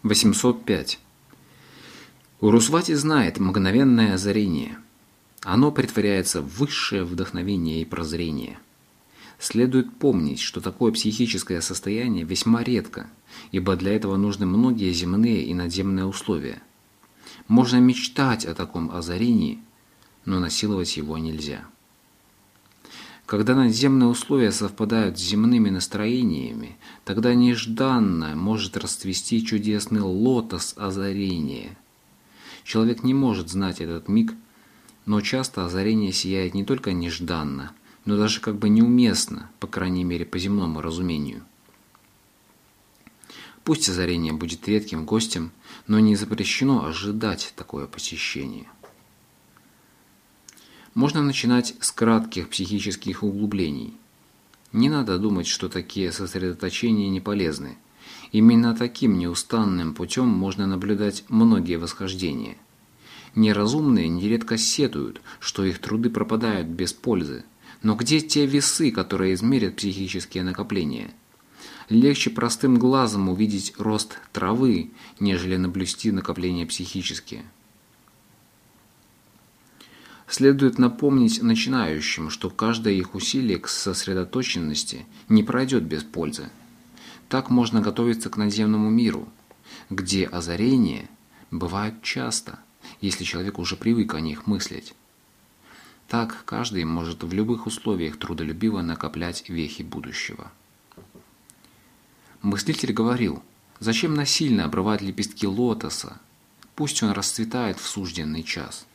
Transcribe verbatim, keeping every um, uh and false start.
восемьсот пять. Урусвати знает мгновенное озарение. Оно претворяется в высшее вдохновение и прозрение. Следует помнить, что такое психическое состояние весьма редко, ибо для этого нужны многие земные и надземные условия. Можно мечтать о таком озарении, но насиловать его нельзя. Когда надземные условия совпадают с земными настроениями, тогда нежданно может расцвести чудесный лотос озарения. Человек не может знать этот миг, но часто озарение сияет не только нежданно, но даже как бы неуместно, по крайней мере по земному разумению. Пусть озарение будет редким гостем, но не запрещено ожидать такое посещение. Можно начинать с кратких психических углублений. Не надо думать, что такие сосредоточения не полезны. Именно таким неустанным путем можно наблюдать многие восхождения. Неразумные нередко сетуют, что их труды пропадают без пользы. Но где те весы, которые измерят психические накопления? Легче простым глазом увидеть рост травы, нежели наблюсти накопления психические. Следует напомнить начинающим, что каждое их усилие к сосредоточенности не пройдет без пользы. Так можно готовиться к надземному миру, где озарения бывают часто, если человек уже привык о них мыслить. Так каждый может в любых условиях трудолюбиво накоплять вехи будущего. Мыслитель говорил: зачем насильно обрывать лепестки лотоса? Пусть он расцветает в сужденный час.